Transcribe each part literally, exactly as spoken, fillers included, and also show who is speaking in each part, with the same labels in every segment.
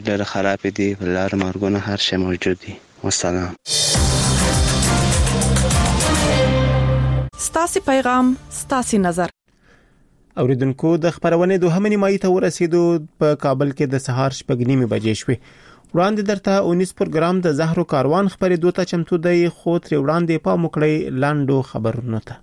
Speaker 1: ډېر خراب دي، لار مرګونه هر شی موجود دي. والسلام.
Speaker 2: ستاسو پیغام، ستاسو نظر.
Speaker 3: اوریدونکو د خبرونه دوهمه نیمایي ته ورسېدو. په کابل کې د سهار شپږ نیمې بجې شوې. وړاندې درته اونیس پروګرام د زهرو کاروان خبرېدو ته چمتو دی، خو تر وړاندې په مکړې لاندو خبرونه ته.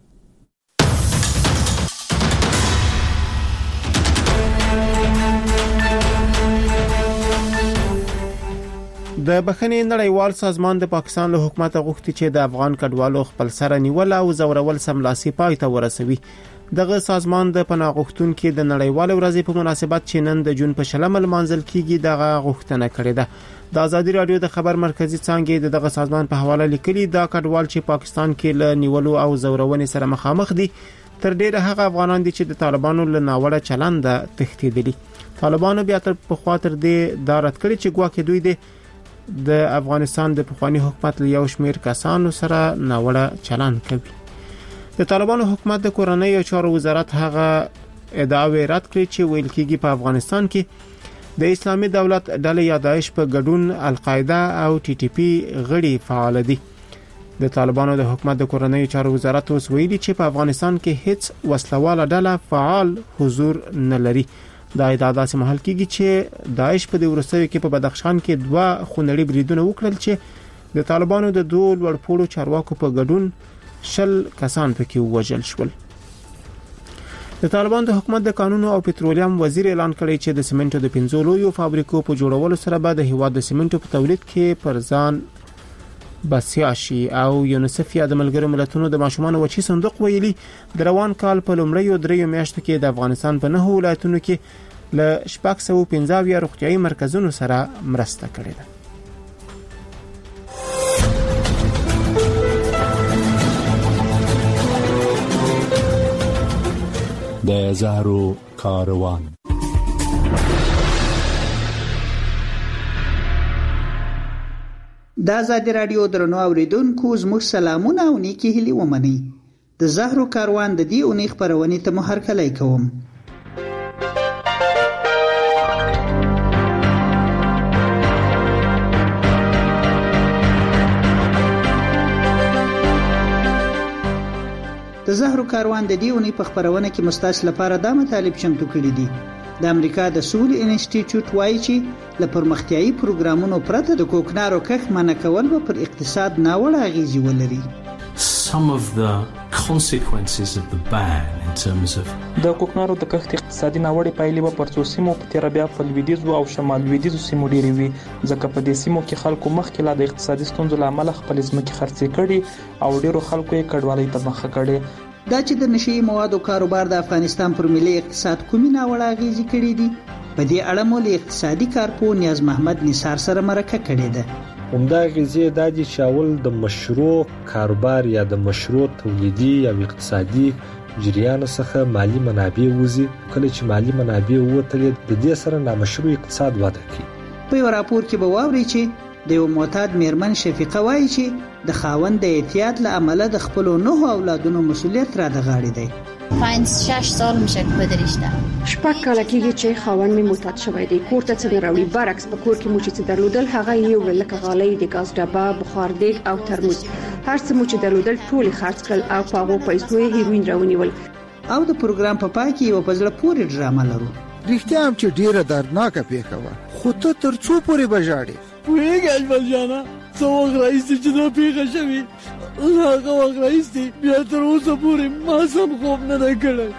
Speaker 3: د بخښنې نړیوال سازمان د پاکستان له حکومت غوښتي چې د افغان کډوالو خپل سره نیول او زورول سملاسي پای ته ورسوي. دغه سازمان د پناه غوښتونکو د نړیوال ورځې په مناسبت چې نن د جون په شلمه لمانځل کیږي دغه غوښتنه کړې ده. د آزادي رادیو د خبر مرکزی څانګې دغه سازمان په حواله لیکلي دا کډوال چې پاکستان کې له نیولو او زورونې سره مخامخ دي تر ډیره هغه افغانان دي چې د طالبانو له ناوړه چلند تښتیدلي. طالبانو بیا تر په خاطر دې دارت کړی چې ګواکې دوی د د افغانستان د پخوانی حکومت له یو شمیر کسانو سره ناوړه چلند کوي. د طالبانو حکومت د کورنۍ او چارو وزارت هغه ادعاوې رد کړې چې ویل کېږي په افغانستان کې د اسلامي دولت ډلې یا داعش په ګډون القاعده او ټي ټي پی غړي فعال دي. د طالبانو د حکومت د کورنۍ چارو وزارت اوس ویلي چې په افغانستان کې هیڅ وسلواله ډله فعال حضور نه لري. دا ادعا داسې محل کېږي چې داعش په د ورستیو کې په بدخشان کې دوه خونړي بریدونه وکړل چې د طالبانو د دوه لوړپوړو چارواکو په ګډون شل کسان پکې وژل شول. د طالبان د حکومت د قانون او پټرولیم وزیر اعلان کړی چې د سیمنټو د پنځو لویو فابریکو په جوړولو سره به د هیواد د سیمنټو په تولید کې پر ځان بسیاشي. او یونیسف یا د ملګرو ملتونو د ماشومان وچی صندوق ویلي د روان کال په لومړیو دریو میاشتو کې د افغانستان په نه ولایتونو کې ل شپږ سوه پنځه اویا روغتیايي مرکزونو سره مرسته کړې ده.
Speaker 4: د زهرو کاروان.
Speaker 5: د آزادي رادیو درنو اوریدونکو زموږ سلامونه او نیکی هیلې ومنئ. د زهرو کاروان د دې اونۍ خبرونې ته هرکلی کوم. د زهرو کاروان د دې اونۍ په خبرونه کې مستاس لپاره دا مطالب چمتو کړي دي. د امریکا د سولې انسټیټیوټ وایي چې له پرمختیایي پروګرامونو پرته د کوکنارو کښت منع کول به پر اقتصاد ناوړه اغیزې ولري.
Speaker 6: Some of the consequences of the ban in terms of
Speaker 7: د کوکنارو د کښت اقتصادي ناوړه پایلې به پر څو سیمو په تیر بیا په لویدیځو او شمال لویدیځو سیمو ډېرې وي، ځکه په دې سیمو کې خلکو مخکې لا د اقتصادي ستونزو له امله خپل ځمکې خرڅې کړي او ډېرو خلکو یې کډوالۍ ته مخه کړي.
Speaker 5: دا چې د نشئی موادو کاروبار د افغانستان پر ملي اقتصاد کومې ناوړه اغیزې کړې دي، په دې اړه مو له اقتصادي کارپوه نیاز محمد نثار سره مرکه کړې ده.
Speaker 8: همدا غیزې د دې چاول د مشروع کاروبار یا د مشروع تولیدي یا اقتصادي جریان څخه مالی منابع وزي، کله چې مالی منابع وته د دې سره نامشروع اقتصاد وده کوي.
Speaker 5: په یو راپور کې به واوري چې د یو معتاد میرمن شفیقه وایي چې د خاوند د اعتیاد له امله د خپل نه اولادونو مسؤلیت را د غاړې دی.
Speaker 9: پنځه شش سال میشه که بدرشته
Speaker 10: شپږ کاله کېږي چې خاوند می معتاد شوی دی. کور ته څه راوړي، برعکس په کور کې مو چې درلودل هغه یو لکه غالۍ، د ګاز ډبه، بخار دیګ او ترموز، هر څه مو چې درلودل ټول خرڅ کړل او په هغو پیسو یې هیروین راونیول.
Speaker 5: او د پروګرام په پای کې یو په زړه پورې ډرامه لرو.
Speaker 11: رښتیا هم چې ډیره دردناکه پیښه وه، خو ته تر څو پورې بژاړې؟
Speaker 12: پوهېږې اجمل جانه څه وخت راهیسې چې دا پیښه شوې، هغه وخت راهیسې بیا تر اوسه پورې ما سم خوب نه دی کړی.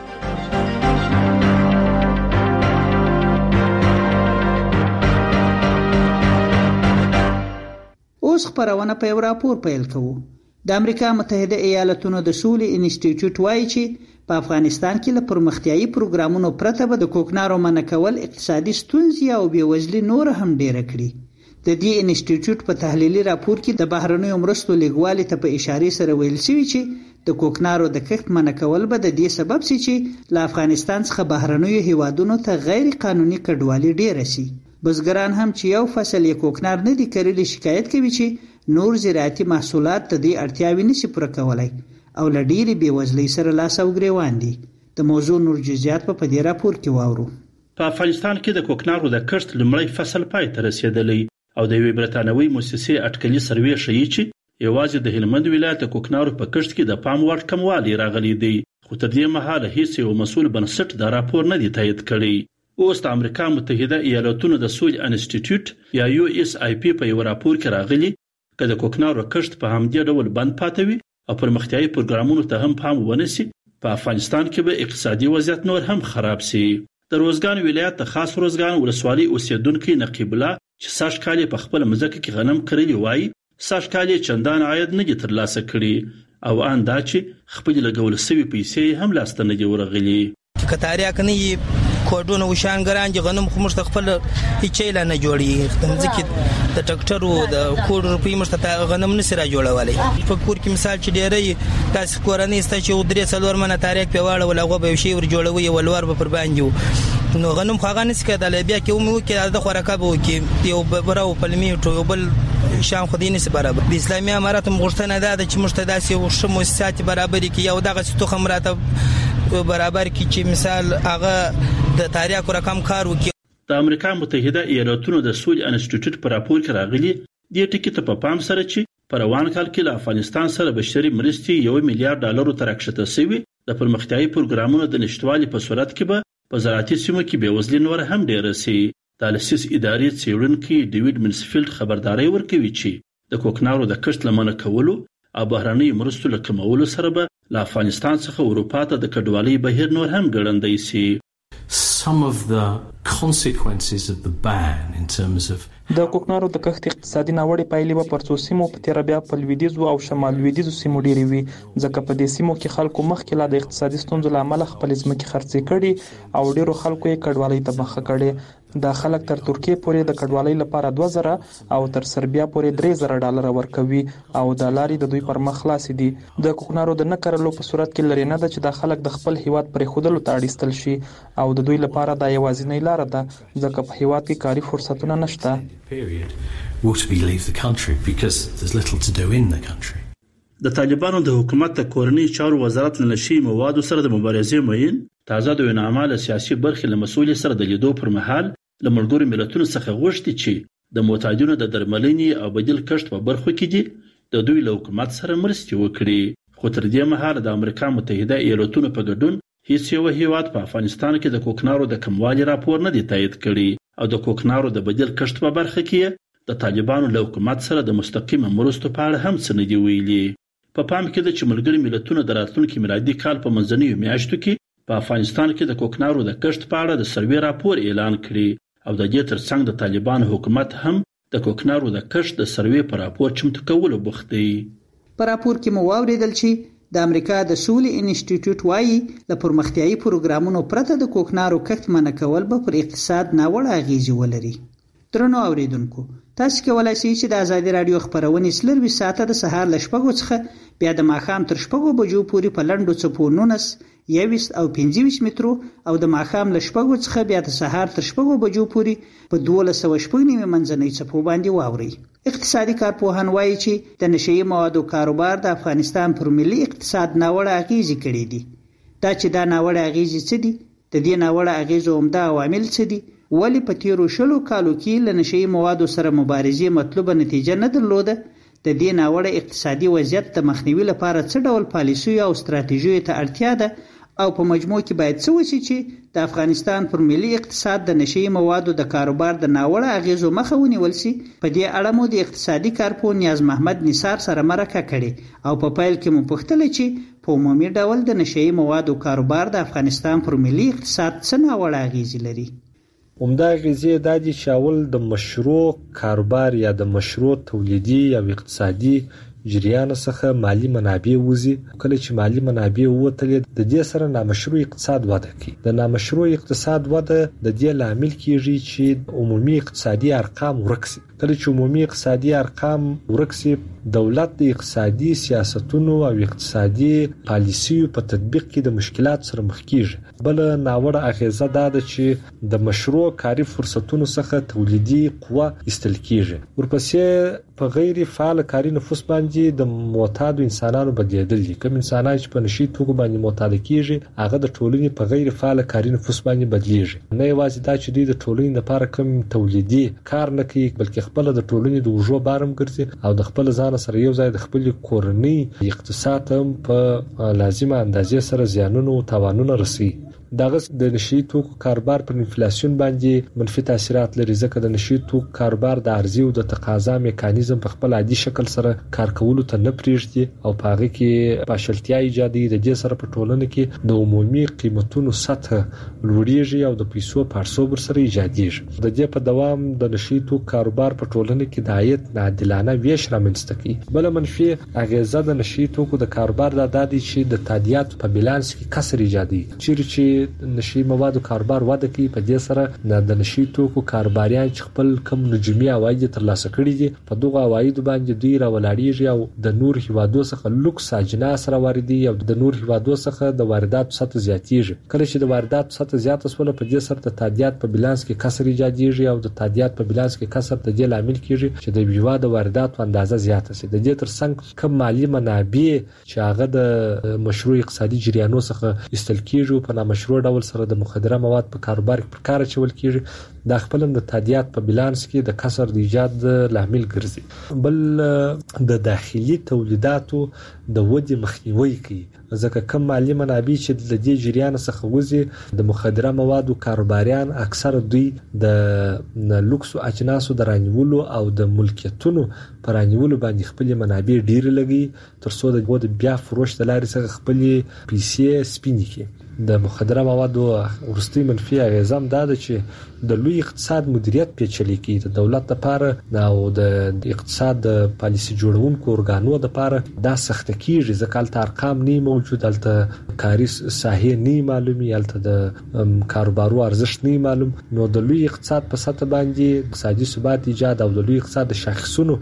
Speaker 5: اوس خبرونه په یو راپور پیل کوو. د امریکا متحده ایالاتونو د سولې انسټیټیوټ وایي چې په افغانستان کې له پرمختیایي پروګرامونو پرته به د کوکنارو منع کول اقتصادي ستونزې او بېوزلي نور هم ډېره کړي. د دې انسټیټیوټ په تحلیلي راپور کې د بهرنیو مرستو لیږوالي ته په اشارې سره ویل شوي چې د کوکنارو د کښت منع کول به د دې سبب شي چې له افغانستان څخه بهرنیو هیوادونو ته غیر قانوني کډوالي ډېره شي. بزګران هم چې یو فصل یې کوکنار نه دي کرلي شکایت کوي چې نور زراعتي محصولات د دې اړتیاوې نشي پوره کولی او له ډېرې بېوزلۍ سره لاس او ګرېوان دي. د موضوع نور جزئیات په دې راپور کې واورو.
Speaker 13: په افغانستان کې د کوکنارو د کښت لومړی فصل پای ته رسیدلی او د یوې برتانوي مؤسسې اټکلي سروې ښیي چې یوازې د هلمند ولایت د کوکنارو په کښت کې د پام وړ کموالی راغلی دی، خو تر دې مهاله هیڅ یو مسؤل بنسټ دا راپور نه دی تایید کړی. اوس د امریکا متحده ایالاتونو د سولې انسټیټیوټ یا یو اس آی پی په یو راپور کې راغلی چې د کوکنارو کښت په همدې ډول بند پاتوي او پرمختیايي پروګرامونو ته هم پام ونشي، په افغانستان کې به اقتصادي وضعیت نور هم خراب شي. د روزګان ولایت د خاص روزګان ولسوالۍ اوسیدونکو نقیب الله چې ساش کال په خپل مځکه کې غنم کړی وای، ساش کال چندان عاید نه دی ترلاسه کړی او ان دا چې خپل لګول سوي پیسې هم لاسته نه دی ورغلي.
Speaker 14: کتاریا کني کوډونه وشان ګران چې غنم خو مشت خپل هیڅ لا نه جوړي، د ځکه د ټکټرو د کوډ روپی مشت غنم نه سره جوړولای. په کور کې مثال چې ډېرې تاسو کورنۍ ست چې درې څلور منه تاریخ په واړه ولا غو به شی ور جوړوي ولور به پر باندې نو غنم خو غنس کېدل بیا کې مو کې د خوراکه بو کې یو براو پلمی ټو بل شام خدینه سره برابر د اسلامي امارات مغشتنه ده چې مشتداسي او شمو سات برابرۍ کې یو دغه ستو خمراته برابر کی چې مثال هغه د تاریخ رقم کار وکي.
Speaker 13: د امریکا متحده ایالاتونو د سولې انسټیټیوټ پر راپور کې راغلي د ټکی ته په پام سره چې پر روان کال کې له افغانستان سره بشري مرستې یو میلیارډ ډالر تر راکښته شوی، د پرمختیايي پروګرامونو د نشټوالي په صورت کې به په زراعتي سیمو کې بېوزلي نور هم ډېره شي. د لسیس ادارې څېړونکي ډیوډ منسفیلډ خبرداري ورکوي چې د کوکنارو د کښت لمنه کولو او بهرنۍ مرستو له کمولو سره به له افغانستان څخه اروپا ته د کډوالۍ بهیر نور هم ګړندی شي.
Speaker 6: Some of the consequences of the ban in terms of
Speaker 7: د کوکنارو د کښت اقتصادي ناوړه پایلې به پر څو سیمو په تیر بیا په لویدیځو او شمال لویدیځو سیمو ډېرې وي، ځکه په دې سیمو کې خلکو مخکې لا د اقتصادي ستونزو له امله خپل ځمکې خرڅې کړي او ډېرو خلکو یې کډوالۍ ته مخه کړې. دا خلک تر ترکیې پورې د کډوالۍ لپاره دوه زره او تر سربیا پورې درې زره ډالر ورکوي او د لارې د دوی پر مخ خلاص دي. د کوکنارو د نه کرلو په صورت کې لري نه ده چې د خلک د خپل هیواد پرې خودلو ته اړیستل شي او د دوی لپاره دا یوازینۍ لار ده ځکه په هیواد کې کاري فرصتونه نشته.
Speaker 6: would we leave the country because there's little to do in the country.
Speaker 13: د طالبانو د حکومت د کورنۍ چارو وزارت له نشي موادو سره د مبارزې مین تازه د وینامال سیاسي برخې له مسؤل سره د لیدو پر مهال له ملګرو ملتونو څخه غوښتي چې د معتادینو د درملنې او بدیل کښت په برخو کې دي د دوی له حکومت سره مرستې وکړي. خو تر دې مهاله د امریکا متحده ایالاتونو په ګډون هیڅ یو هیواد په افغانستان کې د کوکنارو د کموالي راپور نه دی تایید کړی او د کوکنارو د بدیل کښت په برخه کې د طالبانو له حکومت سره د مستقیم مرستو په اړه هم څه نه دی ویلي. په پام کې ده چې ملګري ملتونو د راتلونکي میلادي کال په منځنیو میاشتو کې په افغانستان کې د کوکنارو د کښت په اړه د سروې راپور اعلان کړي او د دې ترڅنګ د طالبانو حکومت هم د کوکنارو د کښت د سروې په راپور چمتو کولو بوخت دی.
Speaker 5: په راپور کې مو واوریدل چې د امریکا د سولې انسټیټیوټ وايي له پرمختیايي پروګرامونو پرته د کوکنارو کښت منع کول به پر اقتصاد ناوړه اغیزې ولري. درنو اوریدونکو، تاسو کولای شئ چې د آزادي رادیو خبرونه سلوي ساعته د سهار ل شپږو څخه بیا د ماښام تر شپږو بجو پورې په لنډو څپو نونس یويس او پنځه ویشت مترو او د ماښام ل شپږو څخه بیا د سهار تر شپږو بجو پورې په دولس سوه شپږ نیمه منځنۍ څپو باندې واوري. اقتصادي کارپوهان وایي چې د نشئی موادو کاروبار د افغانستان پر ملي اقتصاد ناوړه اغیزې کړې دي. دا چې دا ناوړه اغیزې څه دي؟ د دې ناوړه اغیزو عمده عوامل څه دي؟ ولی په تیرو شلو کالو کې له نشئی موادو سره مبارزې مطلوبه نتیجه نه درلوده؟ د دې ناوړه اقتصادي وضعیت د مخنیوي لپاره څه ډول پالیسیو او ستراتیژیو ته اړتیا ده او په مجموع کې باید څه وشي چې د افغانستان پر ملي اقتصاد د نشئی موادو د کاروبار د ناوړه اغیزو مخه ونیول شي؟ په دې اړه مو د اقتصادي کارپوه نیاز محمد نثار سره مرکه کړې او په پیل کې مو پوښتنه چې په عمومي ډول د نشئی موادو کاروبار د افغانستان پر ملي اقتصاد څه ناوړه اغیزې لري.
Speaker 8: عمده اغیزې دا دي چې اول د مشروع کاروبار یا د مشروع تولیدي یا اقتصادي جریان څخه مالی منابع وزي. کله چې مالی منابع ووتلې د دې سره نامشروع اقتصاد وده کوي. د نامشروع اقتصاد وده د دې لامل کیږي چې عمومي اقتصادي ارقام ورک شي. کله چې عمومي اقتصادي ارقام ورکسي دولت د اقتصادي سیاستونو او اقتصادي پالیسیو په تطبیق کې د مشکلات سره مخ کیږي. بل ناوړه اغیزه دا ده چې د مشروع کاري فرصتونو څخه تولیدي قوه استل کیږي. ورپسې په غیر فعال کاري نفوس باندې د معتاد انسانانو بدلیدل دي. کوم انسانان چې په نشي توکو باندې معتاد کیږي هغه د ټولنې په غیر فعال کاري نفوس باندې بدلیږي. نه یوازې دا چې د ټولنې لپاره کوم تولیدي کار نه کوي بلکې خپل د ټولنې د وجو بارم ګرځي او د خپل ځان سره یو ځای د خپل کورنۍ اقتصاد هم په لازمه اندازې سره زیانونه او تاوانونه رسي. دغه د نشي توکو کاروبار پر انفلیسیون باندې منفي تاثیرات لري ځکه د نشي توکو کاروبار د عرضې او د تقاضا میکانیزم په خپل عادي شکل سره کار کولو ته نه پریږدي او په هغه کې پاشلتیا ایجادي. د دې سره په ټولنه کې د عمومي قیمتونو سطح لوړیږي او د پیسو پارسوب سره ایجادیږي. د دې په دوام د نشي توکو کاروبار په ټولنه کې د عاید ناعادلانه ویش رامنځته کوي. بل منفي اغیزه د نشي توکو د کاروبار د دادي چې د تادیات په بیلانس کې کسر ایجادي. چیرې چې نشي موادو کاروبار وده کوي په دې سره د نشي توکو کاروباریان چې خپل کم نجومي عواید ترلاسه کړي دي په دغه عواید باندې دوی راولاړيږي او د نور هیوادو څخه لوکس اجناس راوړي او د نور هیوادو څخه د واردات سطح زیاتیږي. کله چې د واردات سطح زیات شول په دې سره د تادیات په بیلانس کې کسر ایجادیږي او د تادیات په بیلانس کې کسر د دې لامل کیږي چې د بیوا د واردات اندازه زیاته شي. د دې ترڅنګ کم مالی منابع چې هغه د مشروع اقتصادي جریانو څخه استل کیږي په نامشروع ډول سره د مخدره مواد په کاروبار کې پر کار چول کیږي دا خپل د تادیات په بیلانس کې د کسر د ایجاد لامل ګرځي. بل د داخلي تولیداتو د ودې مخنیوي کوي ځکه کم مالی منابع چې د دې جریان څخه وځي د مخدره موادو کاروباریان اکثر دوی د لوکس اجناسو د رانیولو او د ملکیتونو پر رانیولو باندې خپل منابع ډیر لګي ترڅو د بیا فروش د لارې څخه خپل پیسې سپینې کړي. د مخدره موادو ورستي منفي اغیزه هم دا ده چې د لوی اقتصاد مدیریت پیچلې کی د دولت لپاره او د اقتصاد پالیسي جوړونکو ارګانو لپاره دا سخت کیږي ځکه تل ارقام نه موجود الته کاري ساحه نه معلومي الته د کاروبارو ارزښت نه معلوم. نو د لوی اقتصاد په سطح باندې اقتصادي ثبات ایجاد او د لوی اقتصاد شاخصونو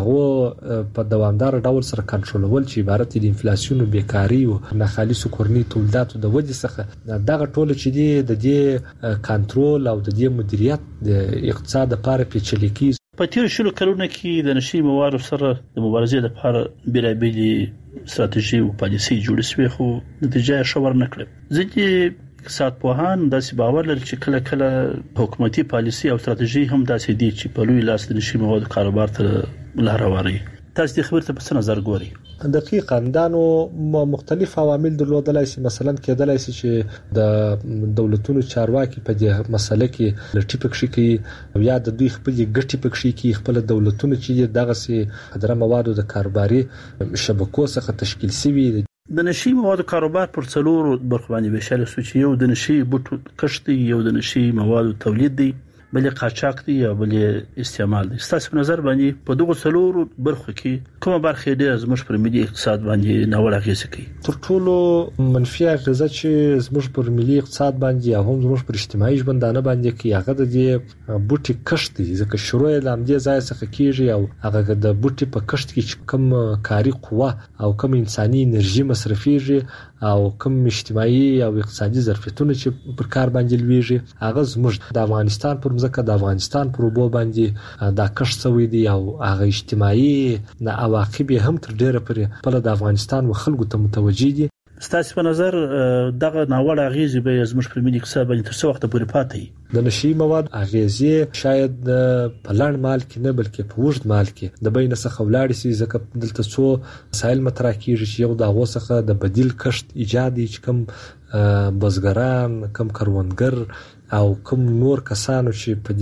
Speaker 8: دغه په دوامدار ډول سره کنټرولول چې عبارت دي انفلیسیون او بیکاری او ناخالص کورنی تولیداتو د وجې څخه دغه ټول چې دی د دې کنټرول او د دې مدیریت د اقتصاد لپاره پیچلې کیږي.
Speaker 13: په تیر شلو کلونو کې د نشي موادو سره د مبارزې لپاره بیلابېلې ستراتیژي او پالیسي جوړې شوې خو نتیجه یې ښه ورنه کړه. ځکه اقتصاد پوهان داسې باور لري چې کله کله حکومتي پالیسي او ستراتیژي هم داسې دي چې په لوی لاس د نشي موادو کاروبار ته لار هواروي. تاسو د خبرته په څه نظر ګوري؟
Speaker 8: دقیقاً دا نو مختلف عوامل درلودلای شي. مثلا کېدلای شي چې د دولتونو چارواکي په دې مسله کې لټي پکې کوي یا د دوی خپل ګټي پکې کوي خپل دولتونو چې دغه سي خدره موادو د کاروباري شبکو څخه تشکیل شوی.
Speaker 13: د نشي موادو کاروبار پر څلورو برخو باندې ویشل شو چې یو د نشي بوټو کښت دی، یو د نشي موادو تولید دی، بل قاچاق دی او بل استعمال دی. ستاسو په نظر باندې په دغه څلورو برخو کې کومه برخه ډېر زموږ پر ملي اقتصاد باندې ناوړه اغیزه کوي؟
Speaker 8: تر ټولو منفي اغیزه چې زموږ پر ملي اقتصاد باندې او هم زموږ پر اجتماعي ژوندانه باندې کوي هغه د دې بوټي کښت دی ځکه شروع یې لامدې ځای څخه کیږي او هغه د بوټي په کښت کې کوم کاري قوه او کوم انساني انرژي مصرفيږي او کوم اجتماعي او اقتصادي ظرفیتونه چې پر کار باندې لويږي هغه زموږ د افغانستان پر ځکه د افغانستان پر وبو باندې دا کښت شوی دی او هغه اجتماعي نه عواقب هم تر ډیره پرې په د افغانستان و خلکو ته متوجي دي.
Speaker 13: ستاسو په نظر دغه ناوړه اغیزې به زموږ پر ملي اقتصاد باندې تر څو وخت پورې پاتې؟
Speaker 8: د نشي مواد اغیزې شاید په لړ مال کې نه بلکې په وژد مال کې د بین څخه ولاړ شي ځکه دلته څو مسایل مطرح کیږي چې یو د هغه څخه د بدیل کښت ایجاد چې کوم بزګران کم کروندګر او کوم نور کسانو چې په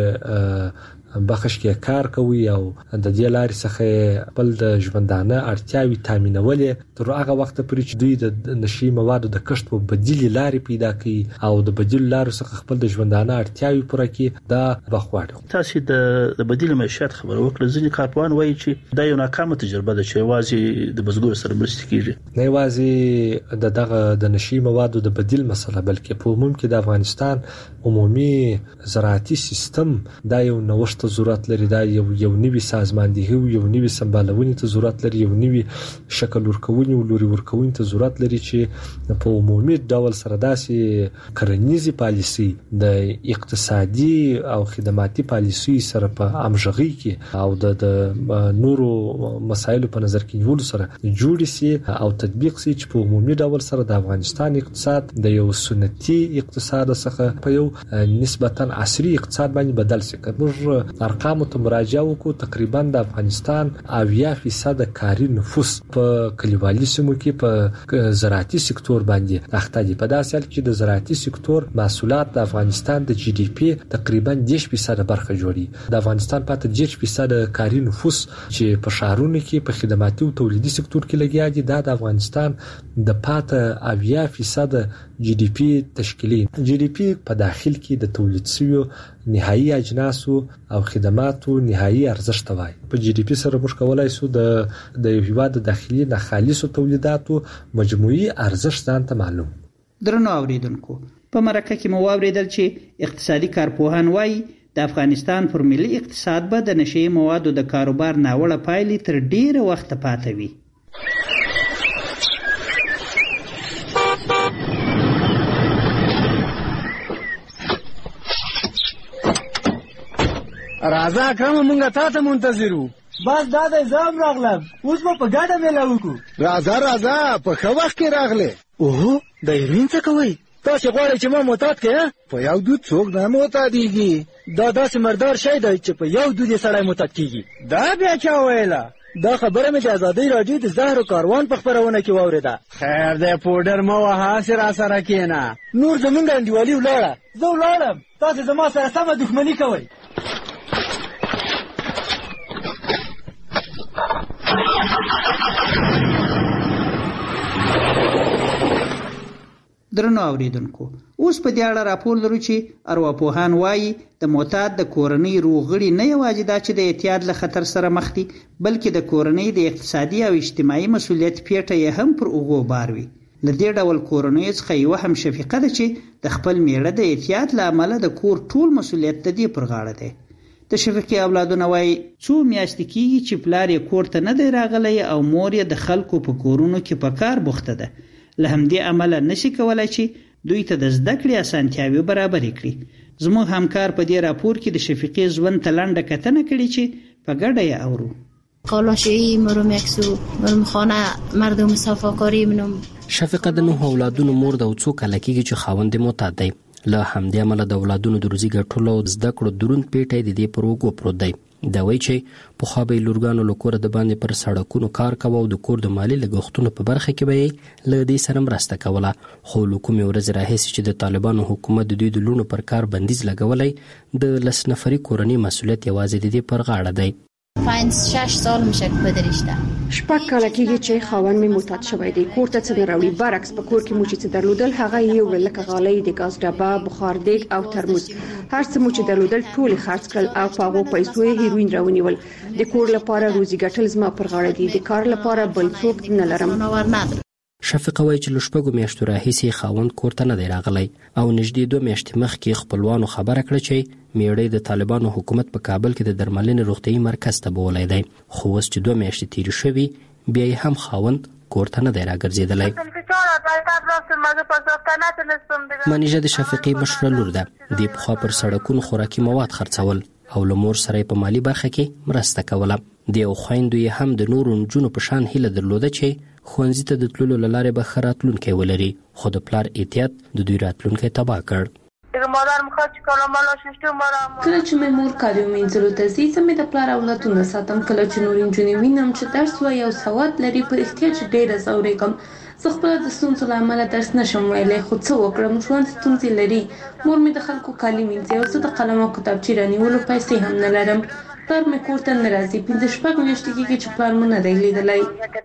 Speaker 8: دې بخش کې کار کوي او د دې لارې څخه خپل د ژوندانه اړتیاوي تامینولې تر هغه وخت پورې چې دوی د نشي موادو د کښت په بدیل لارې پیدا کوي او د بدیل لارو څخه خپل د ژوندانه اړتیاوي پوره کوي دا بخواړي.
Speaker 13: تاسو د بدیل معیشت خبره وکړه. ځینې کارپوهان وایي چې دا یو ناکامه تجربه ده چې یوازې د بزګر سره مرسته کیږي.
Speaker 8: نه یوازې د دغه د نشي موادو د بدیل مسله بلکې په عموم کې د افغانستان عمومي زراعتي سیستم دا یو نوښت ته ضرورت لري، دا یو یو نوي سازماندهي یو نوي سمبالونې ته ضرورت لري، یو نوي شکل ورکونې او لوري ورکونې ته ضرورت لري چې په عمومي ډول سره داسې کرنیزي پالیسي د اقتصادي او خدماتي پالیسي سره په همغږي کې او د نورو مسایلو په نظر کې نیول سره جوړ شي او تطبیق شي چې په عمومي ډول سره د افغانستان اقتصاد د یو سنتي اقتصاد څخه په یو نسبتا عصري اقتصاد باندې بدل شي. موږ ارقام ته مراجعه وکړو، تقریبا د افغانستان اویا فیصد کاري نفوس په کلیوالي سیمو کې په زراعتي سکتور باندې اخته دي. په داسې حال کې د زراعتي سکتور محصولات د افغانستان د جی ډي پی تقریبا دیش فیصد برخه جوړي. د افغانستان پاتې دیش فیصد کاري نفوس چې په شهرونو کې په خدماتي او تولیدي سکتور کې لګیا دي، دا د افغانستان د پاتې اویا فیصد جی ډي پی تشکیلي. جی ډي پی په داخل کې د تولید شویو نهایی اجناسو او خدماتو نهایی ارزښت وای. په جی ډي پی سره موږ کولای شو د د هیواد داخلي نه خالصو تولیداتو مجموعي ارزښت ځان ته معلوم.
Speaker 5: درنو اوریدونکو، په مرکه کې مو واوریدل چې اقتصادي کارپوهان وایي د افغانستان پر ملي اقتصاد به د نشئی موادو د کاروبار ناوړه پایلې تر ډیره وخت پاتې وي.
Speaker 15: راځه اکرم، مونږه تا ته منتظر وو.
Speaker 16: بس دا د زام راغلم، اوس به په ګډه میله وکړو.
Speaker 11: راځه راځه، په ښه وخت کې راغلې.
Speaker 16: اوهو، د هیروین څه کوئ؟ تاسې غواړئ چې ما معتاد کړې؟
Speaker 11: په یو دود څوک نه معتادېږي.
Speaker 16: دا داسې مردار شی دی چې په یو دود یې سړی معتاد کېږي.
Speaker 15: دا بیا چا ویله؟
Speaker 16: دا خبره مې د ازادۍ راډیو د زهرو کاروان په خپرونه کې واورېده.
Speaker 15: خیر دی، پوډر مه وهه، هسې راسره کښېنه.
Speaker 16: نور زمونږ انډیوالي ولاړه، زه ولاړم، تاسې زما سره سمه دښمني کوئ.
Speaker 5: درنو اوریدونکو، اوس په دې اړه راپور لرو چې ارواپوهان وایي د معتاد د کورنۍ روغړي نه یوازې دا چې د اعتیاد له خطر سره مخ دي، بلکې د کورنۍ د اقتصادي او اجتماعي مسؤلیت پیټه یې هم پر اوږو بار وي. له دې ډول کورنۍ څخه یوه هم شفیقه ده چې د خپل میړه د اعتیاد له امله د کور ټول مسؤلیت د دې پر غاړه دی. د شفیقې اولادونه وایي څو میاشتې کېږي چې پلار یې کور ته نه دی راغلی او مور یې د خلکو په کورونو کې په کار بوخته ده. له همدې امله نشي کولای چې دوی ته د زده کړې اسانتیاوې برابرې کړي. زموږ همکار په دې راپور کې د شفیقې ژوند ته لنډه کتنه کړې چې په ګډه یې اورو.
Speaker 9: کالاشویی مرم یکسو مرم خانه مردم صفاکاری منم.
Speaker 17: شفیقه د نوح اولادونو مور د څو کاله کېږي چې خاوند یې معتاد دی. له همدې امله د اولادونو د روزي ګټلو او زده کړو دروند پیټی د دې پر اوږو پروت دی. دا وایي چې پخوا به یې لورګانو له کوره د باندې پر سړکونو کار کوه او د کور د مالي لګښتونو په برخه کې به یې له دې سره مرسته کوله، خو له کومې ورځې راهیسې چې د طالبانو حکومت د دوی د لوڼو پر کار بندیز لګولی، د لس نفري کورنۍ مسؤلیت یوازې د دې پر غاړه دی.
Speaker 9: پنج شش سال میشه که پدر اشته.
Speaker 10: شپږ کاله کېږي چې خاوند مې معتاد شوی دی. کور ته څه نه راوړي، برعکس په کور کې مو چې څه درلودل هغه یې وړل، لکه غالۍ، د ګاز ډبه، بخار دیګ او ترموز. هر څه مو چې درلودل ټول یې خرڅ کړل او په هغو پیسو یې هیروین راونیول. د کور لپاره روزي ګټل زما پر غاړه دي، د کار لپاره بل څوک نه لرم.
Speaker 17: شفیقه وایي چې له شپږو میاشتو راهیسې خاوند کور ته نه دی راغلی او نږدې دوه میاشتې مخکې خپلوانو خبره کړه چې میړی د طالبانو حکومت په کابل کې د درملنې روغتیايي مرکز ته بولی دی، خو اوس چې دوه میاشتې تېرې شوي بیا یې هم خاوند کور ته نه دی راګرځېدلی. منیژه د شفیقې مشره لور ده. دې پخوا پر سړکونو خوراکي مواد خرڅول او له مور سره په مالي برخه کې مرسته کوله. د یو خویندو یې هم د نورو نجونو په شان هیله درلوده چې ښوونځي ته د تللو له لارې به ښه راتلونکی ولري، خو د پلار احتیاط د دوی راتلونکی تباه کړ.
Speaker 18: کله چې مې مور کالیو مینځلو ته ځي، زه مې د پلار اولادونه ساتم. کله چې نور نجونې وینم چې درس وایي او سواد لري، په احتیاط ډېره ځورېږم. زه خپله د ستونزو له امله درس نشم ویلی، خو څه وکړم، ژوند ستونزې لري. مور مې د خلکو کالي مینځي او زه د قلم او کتابچې رانیولو پیسې هم نه لرم. پلار مې کور ته نه راځي، پنځه شپږ میاشتې کېږي چې پلار مې نه دی لیدلی.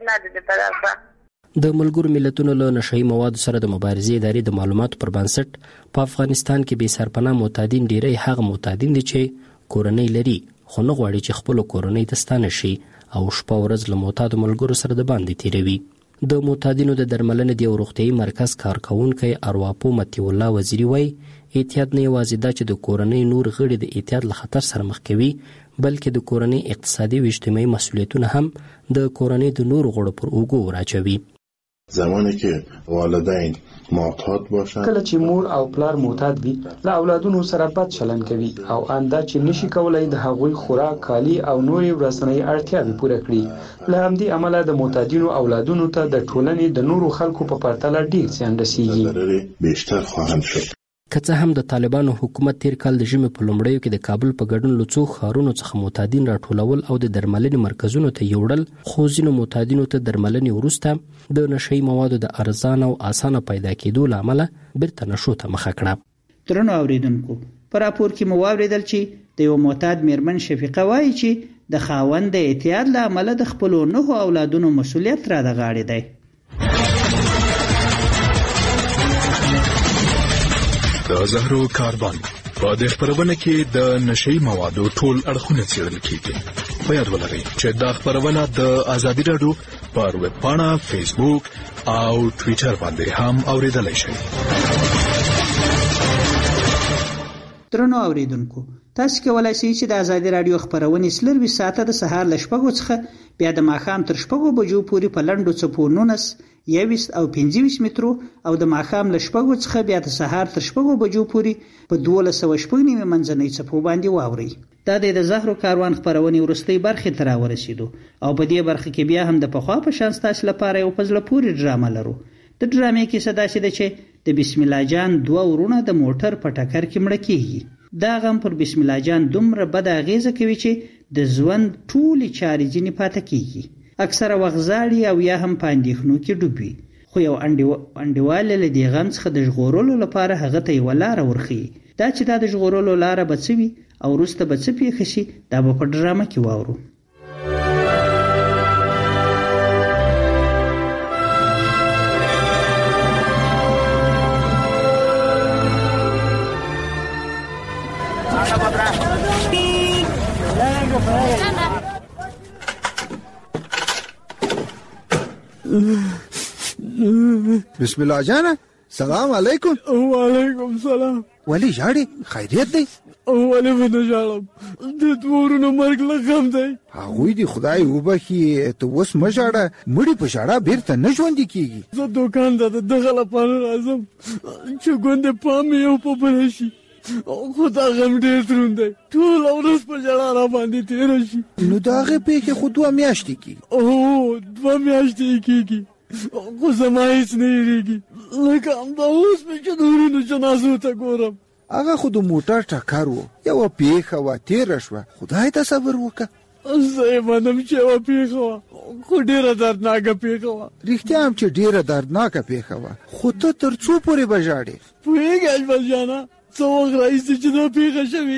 Speaker 17: د ملګرو ملتونو له نشئی موادو سره د مبارزې ادارې د معلوماتو پر بنسټ په افغانستان کې بې سرپناه معتادین ډیری هغه معتادین دي چې کورنۍ لري خو نه غواړي چې خپل کورنۍ ته ستانه شي او شپه ورځ له معتادو ملګرو سره د باندې تیروي. د معتادینو د درملنې د روغتیايي مرکز کارکونکي ارواپو متي الله وزیری وایي احتیاط نه یوازې دا چې د کورنۍ نور غړي د احتیاط له خطر سره مخ کوي بلکې د کورنۍ اقتصادي او اجتماعي مسؤلیتونه هم د کورنۍ د نور غړو پر اوږو وراچوي.
Speaker 19: زمانی که والدین معتاد باشند
Speaker 20: کله چې مور او پلار معتاد وي له اولادونو سره بد چلند کوي او انده چې نشي کولای د هغوی خوراک کالی او نورې ورځنۍ اړتیاوې پوره کړي له همدې امله د معتادینو اولادونو ته د ټولنې د نورو خلکو په پرتله ډیر زیان رسیږي.
Speaker 19: بیشتر خواهند شد.
Speaker 17: که څه هم د طالبانو حکومت تیر کال د ژمي په لومړیو کې د کابل په ګډون له څو ښارونو څخه معتادین راټولول او د درملنې مرکزونو ته یوړل خو ځینو معتادینو ته درملنې وروسته د نشهیي موادو د ارزان او اسانه پیدا کېدو له امله بیرته نشو ته مخه کړه.
Speaker 5: درنو اوریدونکو په راپور کې مو واوریدل چې د یو معتاد میرمن شفیقه وایي چې د خاوند د اعتیاد له امله د خپلو نهو اولادونو مسؤلیت را د غاړې دی.
Speaker 21: د زهرو کاروان په دې خبرونه کې د نشهیي موادو ټول اړخونه څېړل کیږي. په یاد ولرئ چې دا خبرونه د ازادي راډیو پر ویب پاڼه، فیسبوک او ټویټر باندې هم اوریدلای شئ.
Speaker 5: درنو اوریدونکو تاسو کولای شئ چې د ازادي راډیو خبرونه سلروي ساعته د سهار ل شپږو څخه بیا د ماښام تر شپږو بجو پورې په لنډو څپو نونس یویس او پنځویس مترو او د ماښام له شپږو څخه بیا د سهار تر شپږو بجو پورې په دولس سوه شپږ نیمې منځنۍ څپو باندې واورئ. دا د زهرو کاروان خبرونې وروستۍ برخې ته راورسېدو او په دې برخه کې بیا هم د پخوا په شان ستاسو لپاره یو په زړه پورې ډرامه لرو. د ډرامې کیسه داسې ده چې د بسم الله جان دوه ورونه د موټر په ټکر کې مړه کیږي. دا غم پر بسم الله جان دومره بد اغیزه کوي چې د ژوند ټولې چارې ځینې پاتې کیږي. اکثره وخت زاړي او یا هم په اندېښنو کې ډوب وي خو یو انډیواله له دې غم څخه د ژغورلو لپاره هغه ته یوه لاره ورښیي. دا چې دا د ژغورلو لاره به څه وي او وروسته به څه پیښه شي دا به په ډرامه کې واورو.
Speaker 11: بسم الله جانا سلام علیکم.
Speaker 12: وعلیکم سلام.
Speaker 11: ولی ژاړې خیریت دی؟
Speaker 12: ولې به نه ژاړم د تورونو مرګ له غم دی.
Speaker 11: هغوی دې خدای وبخي ته اوس مه ژاړه مړي په ژړا بیرته نه ژوندي کېږي.
Speaker 12: زه دوکان ته د دغه لپاره راځم چې ګوندې پام مې یو په بله شي خو دا غم ډېر دروند دی ټوله ورځ په ژړا را باندې تېره شي.
Speaker 11: نو د هغې پېښې خو دوه میاشتې کېږي.
Speaker 12: او دوه میاشتې یې کېږي خو زما هېڅ نه هېرېږي لکه همدا اوس مې چې د ورونو جنازو ته ګورم.
Speaker 11: هغه خو د موټر ټکر و یوه پېښه وه تېره شوه خدای ته صبر وکړه.
Speaker 12: زه یې منم چې یوه پېښه وه خو ډېره دردناکه پېښه وه.
Speaker 11: رښتیا هم چې ډېره دردناکه پېښه وه خو ته تر څو پورې به ژاړې؟
Speaker 12: پوهېږې اجمل جانه څه وخت راهیسې چې دا پېښه شوې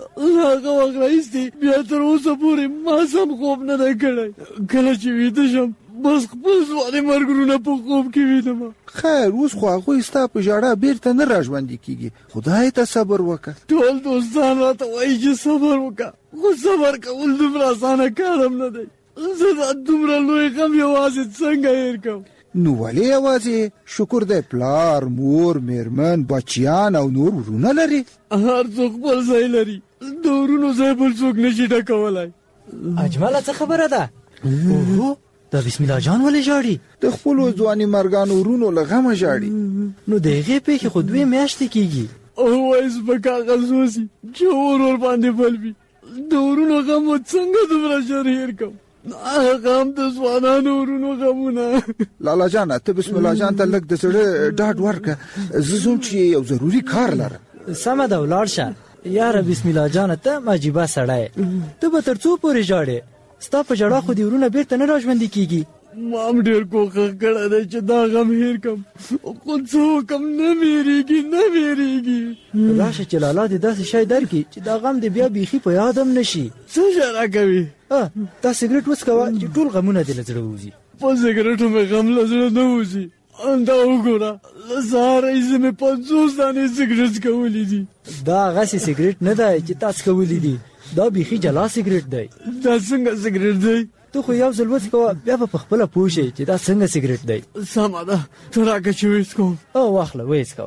Speaker 12: هغه وخت راهیسې بیا تر اوسه پورې ما سم خوب نه دی کړی. کله چې ویده شم بس خپل ځوانې مرګونه په خوب کې وینم.
Speaker 11: خیر اوس خو هغوی ستا په ژړا بیرته نه راژوندي کېږي خدای ته صبر وکړه.
Speaker 12: ټول دوستان راته وایي چې صبر وکړه خو صبر کول دومره اسانه کار هم نه دی. زه دا دومره لوی غم یوازې څنګه هېر کړم؟
Speaker 11: نو ولې یوازې شکر دی پلار مور میرمن بچیان او نور ورونه لري.
Speaker 12: هر څوک خپل ځای لري د ورونو ځای بل څوک نشي ډکولی.
Speaker 16: اجمله څه خبره ده؟ اوهو دا بسم الله جان ولې ژاړي؟
Speaker 11: د خپلو ځواني مرګانو ورونو له غمه ژاړي.
Speaker 16: نو د هغې پېښې خو دوې میاشتې کېږي.
Speaker 12: وایس په کاغذ وسي چې اور ور باندې بل وي د ورونو غم و څنګه دومره ژر هېر کړم؟ هغه هم د ځوانانو ورونو غمونه.
Speaker 11: لالا جانه ته بسم الله جان ته لږ د زړه ډاډ ورکړه زه ځم چې یو ضروري کار لرم.
Speaker 16: سمه ده ولاړ شه یاره بسم الله جانه ته مجیبه سړی ته به تر څو پورې ژاړې؟ ستا په ژړا خو دې ورونه بیرته نه راژوندي کېږي.
Speaker 12: ما هم ډېر کوښښ کړی دی چې دا غم هېر کړم خو څه وکړم نه مې هېرېږي نه مې هېرېږي.
Speaker 16: راشه چې لالا دې داسې شی درکړي چې دا غم دې بیا بیخي په یاد هم نه شي.
Speaker 12: څه شی راکوي؟
Speaker 16: دا سګرټ وڅکوه چې ټول غمونه دې له زړه ووځي.
Speaker 12: په سګرټو مې غم له زړه نه وځي. دا وګوره له سهاره راهیسې مې پنځوس دانې سګرټ څکولي دي.
Speaker 16: دا هغسې سګرټ نه دی چې تا څکولي دي دا بیخي جلا سګرټ دی.
Speaker 12: دا څنګه سګرټ دی؟
Speaker 16: ته خو یو ځل وڅکوه بیا به په خپله پوه شې چې دا څنګه سګرټ دی.
Speaker 12: سمه ده ته راکړه چې ویڅکوم.
Speaker 16: او واخله ویڅکوه.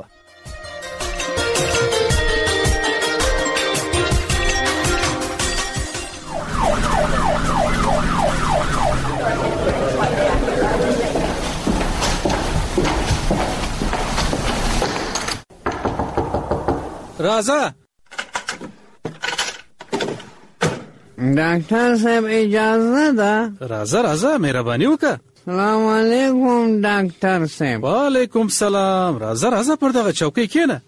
Speaker 1: راځه
Speaker 15: ډاکټر صاحب اجازه ده؟
Speaker 1: راځه راځه مهرباني وکړه.
Speaker 15: سلام علیکم ډاکټر صاحب.
Speaker 1: وعلیکم سلام. راځه راځه پر دغه چوکۍ کښېنه.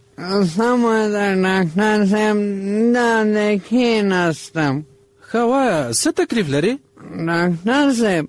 Speaker 15: سمه ده ډاکټر صاحب دلته کښېناستم.
Speaker 1: ښه وایه څه تکلیف لرې؟
Speaker 15: ډاکټر صاحب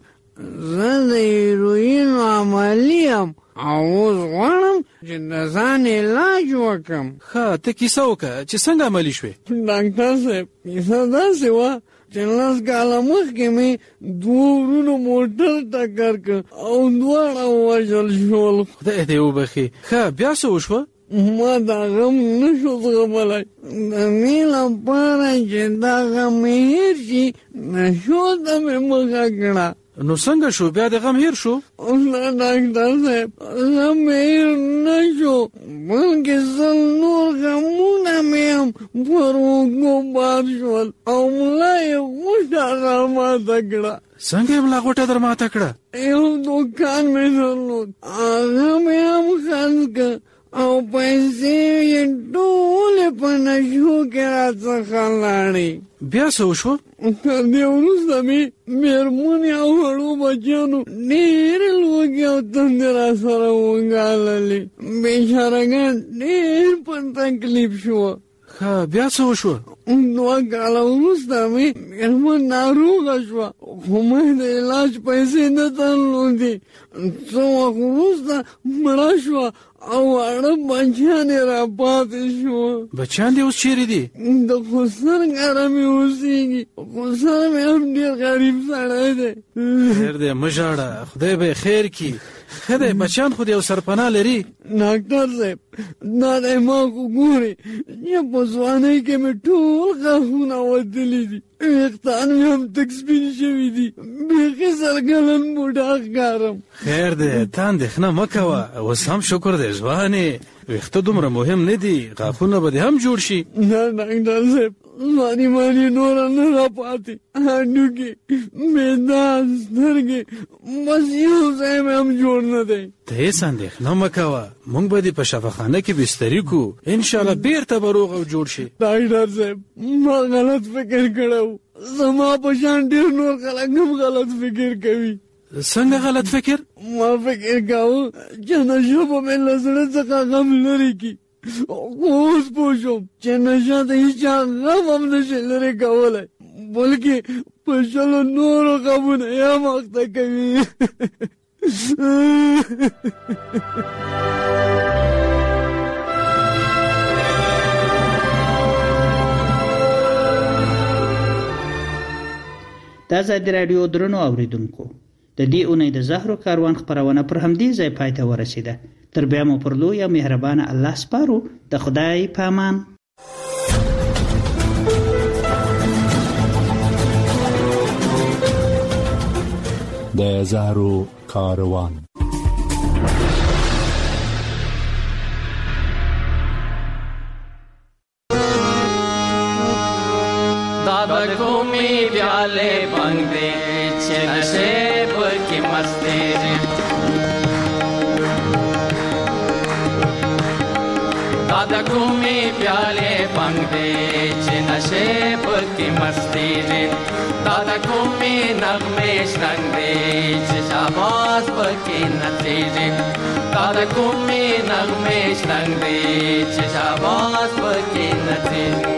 Speaker 15: زه د هیروینو عملي یم او اوس غواړم چې د ځان علاج وکړم.
Speaker 1: ښه ته کیسه وکړه چې څنګه عملي شوې؟
Speaker 15: ډاکټر صاحب کیسه داسې وه چې لس کاله مخکې مې دوه ورونو موټر ټکر کړ او دواړه ووژل شول.
Speaker 1: خدای دې وبخي. ښه بیا څه وشوه؟
Speaker 15: ما دا غم نه شو زغملی. د دې لپاره چې دا غم مې هېر شي نشو ته مې مخه کړه.
Speaker 1: نو څنګه شو بیا د غم هیر شو؟
Speaker 15: نه ډاکټر صاحب غم مې هیر نه شو بلکې زه نور غمونه مې هم پر اوږو بار شول او ملا یې غوټه راماته کړه.
Speaker 1: څنګه یې ملا غوټه در ماته کړه؟
Speaker 15: یو دوکان مې درلود هغه مې هم خرڅ کړ او پیسې یې ټولې په نشو کې راڅخه لاړې.
Speaker 1: بیا څه وشوه؟
Speaker 15: تر دې وروسته مې مېرمنې او وړو بچیانو ډېرې لوږې او تندې راسره وګاللې. بېچارهګان ډېر په تکلیف شوه.
Speaker 1: ښه بیا څه وشوه؟
Speaker 15: دوه کاله وروسته مې مېرمن ناروغه شوه خو مې د علاج پیسې نه درلودې. څه وخت وروسته مړه شوه او واړه بچیان یې راپاتې شوه.
Speaker 1: بچیان دې اوس چیرې دي؟
Speaker 15: د خسر کره مې اوسېږي. خسر مې هم ډېر غریب سړی دی.
Speaker 1: خیر دی مه ژاړه خدای به یې خیر کړي. ښه دی بچیان خو د یو سرپناه لري.
Speaker 15: ډاکټر صاحب دا دی ما خو ګورې چې په ځوانۍ کې مې ټول غاښونه وتلي دي ویښتان مې هم تک سپین شوي دي بیخي سرګلن بوډا ښکارم.
Speaker 1: خیر دی ته اندېښنه مه کوه اوس هم شکر دی ځوانې ویښته دومره مهم نه دي غاښونه به دې هم جوړ شي.
Speaker 15: نه ډاکټر صاحب ځواني ماني نوره نه راپاتې هډوکي معده سترګې بس یو ځای مې هم جوړ نه دی.
Speaker 1: ته هېڅ اندېښنه مه کوه موږ به دې په شفاخانه کې بستري کړو انشاءالله بېرته به روغ او جوړ شي.
Speaker 15: ډاکټر صاحب ما غلط فکر کړی و زما په شان ډېر نور خلک هم غلط فکر کوي.
Speaker 1: څنګه غلط فکر؟
Speaker 15: ما فکر کاوه چې نشه به مې له زړه څخه غم لرې کړي اوس پوه شوم چې نشه د هېچا غم هم نشي لرې کولی بلکې په شلو نورو غمونه یې هم اخته کوي.
Speaker 5: د ازادي راډیو درنو اوریدونکو د دې اونۍ د زهرو کاروان خپرونه پر همدې ځای پای ته ورسېده. تر بیا مو پر لوی او مهربانه الله سپارو. د خدای په امان.
Speaker 4: د زهرو کاروان
Speaker 22: दादा को मी प्याले बंग दे छे नशेब की मस्ती रे दादा को मी प्याले बंग दे छे नशेब की मस्ती रे दादा को मी नगमे रंग दे छे शाबाश की नतीजे दादा को मी नगमे रंग दे छे शाबाश की नतीजे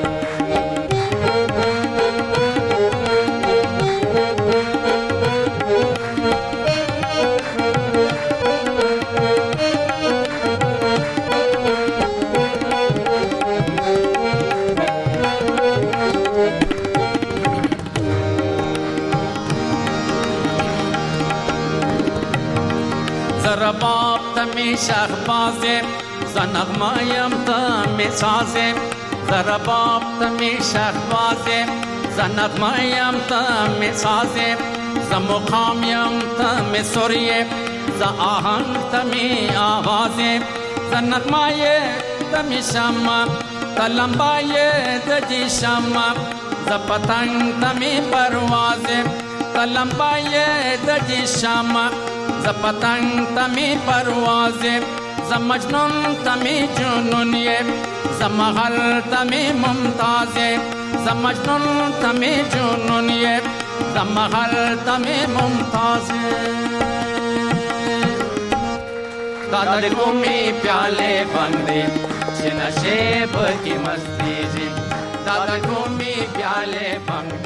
Speaker 22: बाप तमी शहबाजे ज़नगमायम तमी साजे ज़रा बाप तमी शहबाजे ज़नगमायम तमी साजे ز مقامیم تم سوریه ز آهنگ تمی آوازه ز نغمه تمی شم تلمبای دجی شم ز پتنگ تمی پروازه تلمبای دجی شم ز پتنگ تمی پروازه ز مجنون تمی جنونیه ز مغل تمی ممتازه ز مجنون تمی جنونیه ز مغل تمی ممتازه دادا قومی پیالے بندے چھ نشے کی مستی جی دادا قومی پیالے بندے